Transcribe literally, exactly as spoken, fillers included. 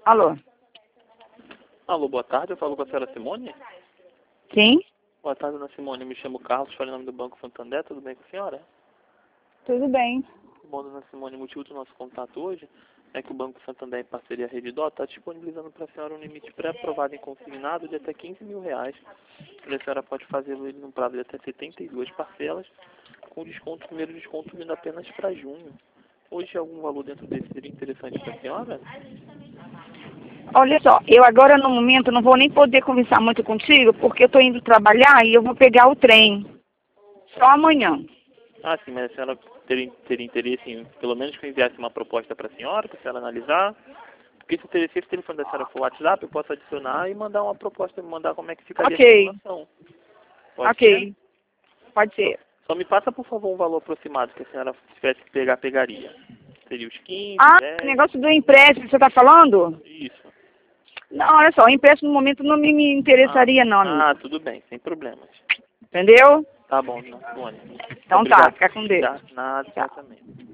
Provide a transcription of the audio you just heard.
Alô? Alô, boa tarde, eu falo com a senhora Simone? Sim? Boa tarde, dona Simone, eu me chamo Carlos, falo em nome do Banco Santander, tudo bem com a senhora? Tudo bem. Bom, dona Simone, o motivo do nosso contato hoje é que o Banco Santander, em parceria Rede Dó, está disponibilizando para a senhora um limite pré-aprovado em consignado de até quinze mil reais. E a senhora pode fazê-lo ele num prazo de até setenta e duas parcelas, com desconto, primeiro desconto vindo apenas para junho. Hoje algum valor dentro desse seria interessante para a senhora? Olha só, eu agora no momento não vou nem poder conversar muito contigo, porque eu estou indo trabalhar e eu vou pegar o trem. Só amanhã. Ah, sim, mas a senhora teria, teria interesse em, pelo menos, que eu enviasse uma proposta para a senhora, para a senhora analisar? Porque se, ter, se esse telefone da senhora for WhatsApp, eu posso adicionar e mandar uma proposta, mandar como é que ficaria Ok. a simulação. Pode ser? Ok. Pode ser. Só me passa, por favor, um valor aproximado que a senhora tivesse que pegar, pegaria. Seria os quinze, Ah, dez? negócio do empréstimo, você está falando? Isso. Não, olha só, o empréstimo no momento não me, me Ah, interessaria não, amigo. ah, tudo bem, sem problemas. Entendeu? Tá bom, dona Simone. Então tá, Obrigado. fica com Deus. Já, nada, Tchau. exatamente.